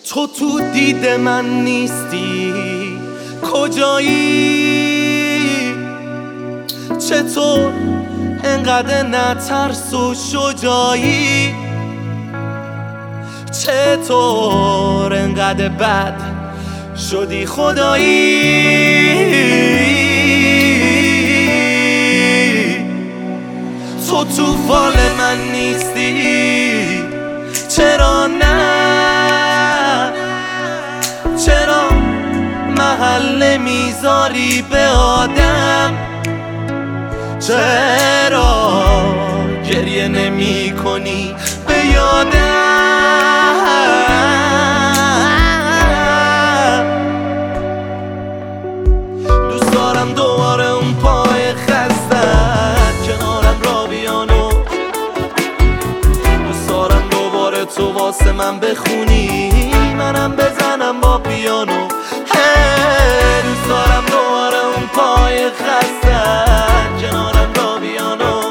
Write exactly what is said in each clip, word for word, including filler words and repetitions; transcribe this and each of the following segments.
تو تو دید من نیستی، کجایی؟ چطور انقدر نترس و شجاعی؟ چطور انقدر بد شدی خدایی؟ تو تو فال من نیستی، چرا نه؟ چرا محل میذاری به آدم؟ چرا گریه نمی کنی به یادم؟ دوست دارم دوباره اون پای خستت کنارم را بیانو، دوست دارم دوباره تو واسه من بخونی منم بزنم با پیانو. دوست دارم دوباره اون پای خستت کنارم را بیانو،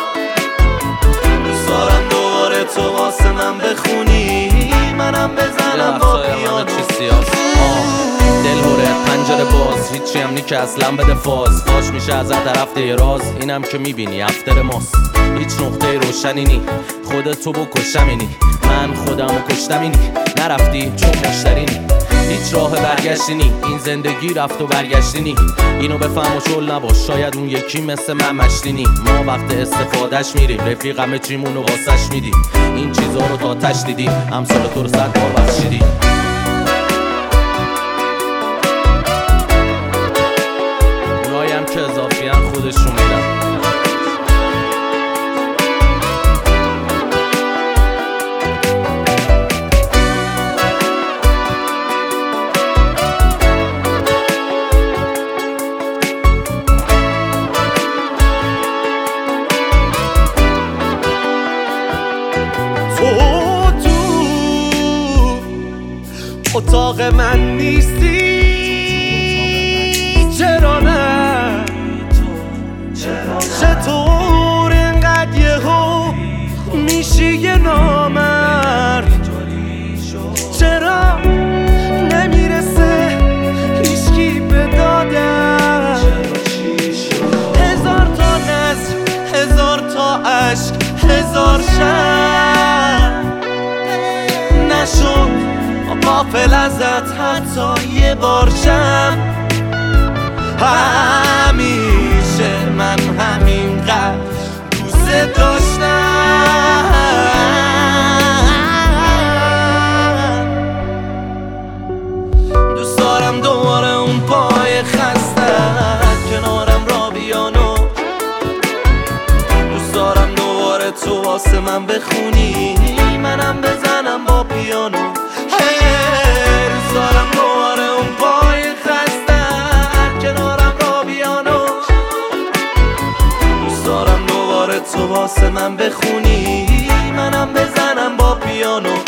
دوست دارم دوباره تو واسه من بخونی منم بزنم با پیانو. دل هوره پنجره باز، هیچی هم نی که اصلا بده فاز. فاش میشه از رفته راز، اینم که میبینی افتر ماست. هیچ نقطه روشنی نی، خودتو بکشم اینی، من خودمو کشتم اینی. نرفتی چون مشتری نی، هیچ راه برگشتی نی، این زندگی رفت و برگشتی نی. اینو بفهم و شل نباش، شاید اون یکی مثل من مشتی نی. ما وقت استفادهش میریم، رفیق همه چیمونو واسش میدیم. این چیزا رو تا تش دیدیم، امثال تو رو صد بار بخشیدیم. اونایی که اضافی هم خودشون میدن. تو تو اتاق من نیستی، چرا نه؟ چطور اینقدر یهو میشی یه نامرد؟ چرا نمیرسه هیچکی به دادم؟ هزار تا نظر، هزار تا عشق، هزار شب نشد غافل ازت حتی یه بار شم. همیشه من همینقدر دوست داشتم. دوست دارم دوباره اون پای خستت کنارم را بیانو، دوست دارم دوباره تو واسه من بخونی منم بزنم با پیانو. دوست دارم دوباره اون پای خستت کنارم را بیانو، دوست دارم دوباره تو واسه من بخونی منم بزنم با پیانو.